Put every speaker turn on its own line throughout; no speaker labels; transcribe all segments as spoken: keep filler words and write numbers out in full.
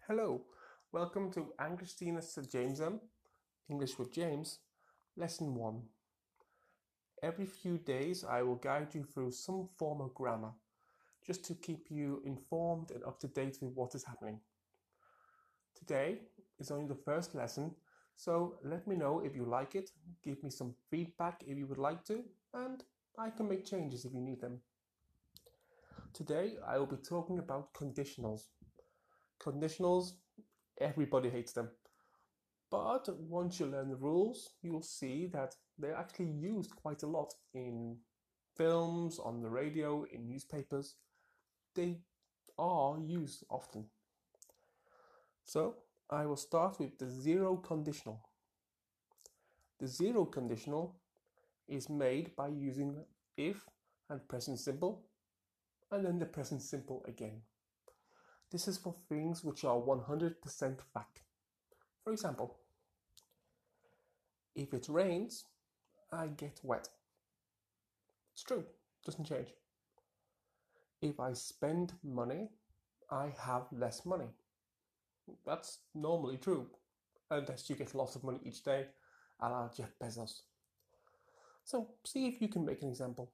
Hello, welcome to Anglistina Sir Jamesum, English with James, Lesson one. Every few days I will guide you through some form of grammar, just to keep you informed and up to date with what is happening. Today is only the first lesson, so let me know if you like it, give me some feedback if you would like to, and I can make changes if you need them. Today I will be talking about conditionals. Conditionals, everybody hates them. But once you learn the rules, you'll see that they're actually used quite a lot in films, on the radio, in newspapers. They are used often. So I will start with the zero conditional. The zero conditional is made by using if and present simple, and then the present simple again. This is for things which are one hundred percent fact. For example, if it rains, I get wet. It's true, doesn't change. If I spend money, I have less money. That's normally true, unless you get lots of money each day, a la Jeff Bezos. So see if you can make an example.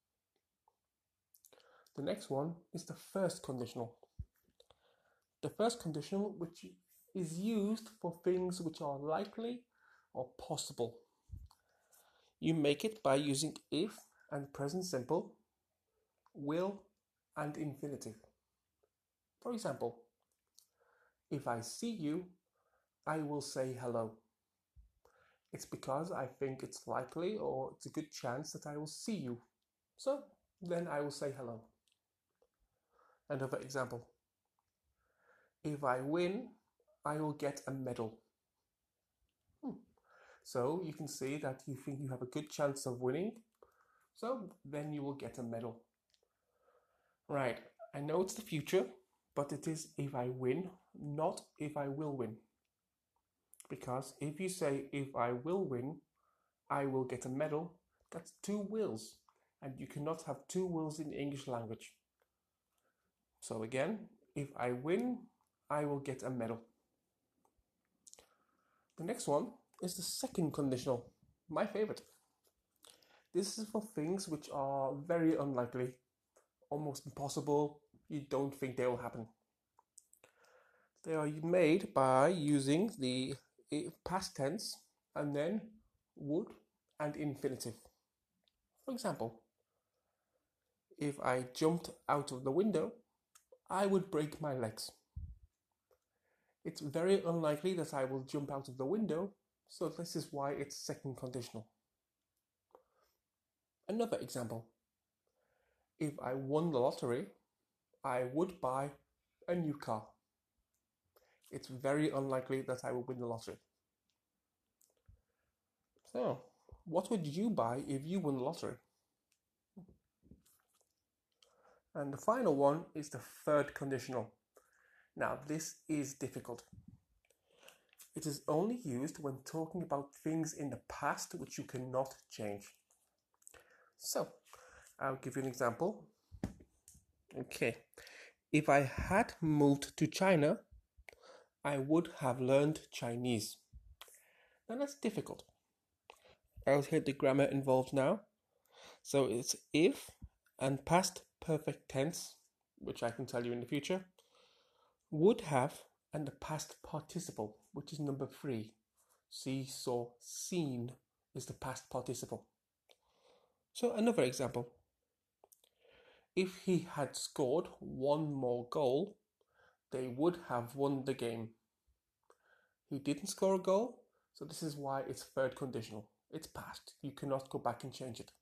The next one is the first conditional. The first conditional, which is used for things which are likely or possible. You make it by using if and present simple, will and infinitive. For example, if I see you, I will say hello. It's because I think it's likely or it's a good chance that I will see you. So then I will say hello. Another example. If I win, I will get a medal. Hmm. So you can see that you think you have a good chance of winning. So then you will get a medal. Right, I know it's the future, but it is if I win, not if I will win. Because if you say if I will win, I will get a medal, that's two wills, and you cannot have two wills in the English language. So again, if I win, I will get a medal. The next one is the second conditional, my favorite. This is for things which are very unlikely, almost impossible, you don't think they will happen. They are made by using the past tense and then would and infinitive. For example, if I jumped out of the window, I would break my legs. It's very unlikely that I will jump out of the window, so this is why it's second conditional. Another example. If I won the lottery, I would buy a new car. It's very unlikely that I will win the lottery. So, what would you buy if you won the lottery? And the final one is the third conditional. Now, this is difficult. It is only used when talking about things in the past which you cannot change. So, I'll give you an example. Okay, if I had moved to China, I would have learned Chinese. Now that's difficult. I'll hit the grammar involved now. So it's if and past perfect tense, which I can tell you in the future, would have, and the past participle, which is number three. See, saw, seen is the past participle. So another example. If he had scored one more goal, they would have won the game. He didn't score a goal, so this is why it's third conditional. It's past. You cannot go back and change it.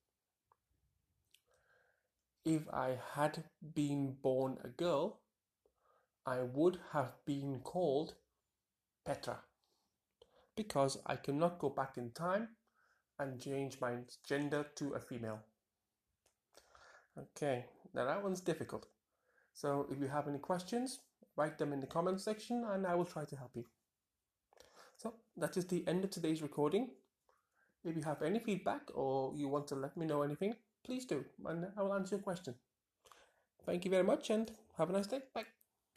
If I had been born a girl, I would have been called Petra, because I cannot go back in time and change my gender to a female. Okay, now that one's difficult. So if you have any questions, write them in the comments section and I will try to help you. So that is the end of today's recording. If you have any feedback or you want to let me know anything, please do, and I will answer your question. Thank you very much and have a nice day. Bye.